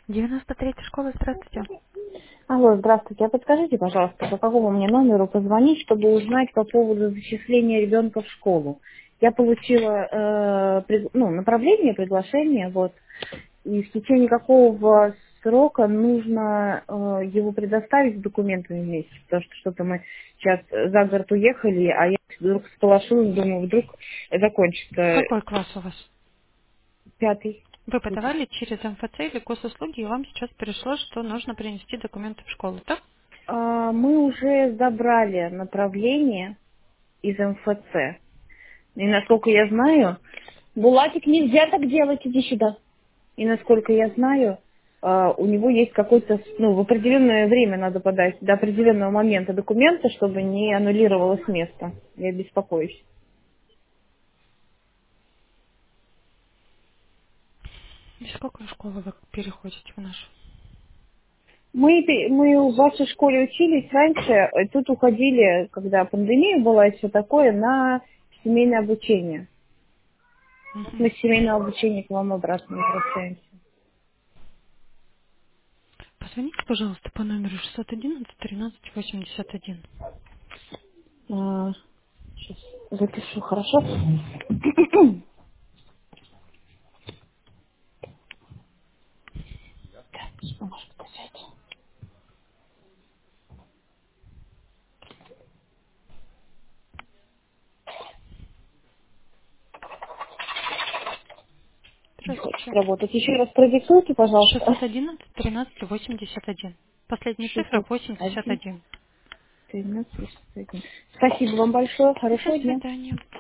93-я школа, здравствуйте. Алло, здравствуйте. А подскажите, пожалуйста, по какому мне номеру позвонить, чтобы узнать по поводу зачисления ребенка в школу? Я получила направление, приглашение, вот, и в течение какого срока нужно его предоставить с документами вместе, потому что что-то мы сейчас за город уехали, а я вдруг всполошилась, думаю, вдруг закончится Какой класс у вас? пятый. Вы подавали через МФЦ или госуслуги, и вам сейчас пришло, что нужно принести документы в школу, так? Мы уже забрали направление из МФЦ. И насколько я знаю, Булатик, нельзя так делать, иди сюда. И насколько я знаю, у него есть какой-то, в определенное время надо подать, до определенного момента документы, чтобы не аннулировалось место. Я беспокоюсь. Из какой школы вы переходите в нашу? Мы в вашей школе учились раньше, тут уходили, когда пандемия была и все такое, на семейное обучение. Мгм. Мы с семейного обучения к вам обратно возвращаемся. Позвоните, пожалуйста, по номеру 611 13 81. Сейчас запишу, хорошо? Что может сказать? Не хочет Здравствуйте. работать. Еще раз продиктуйте, пожалуйста. 611 13 81. Последняя цифра 601, 81. 13, 61. Спасибо вам большое. До Хорошего дня. свидания.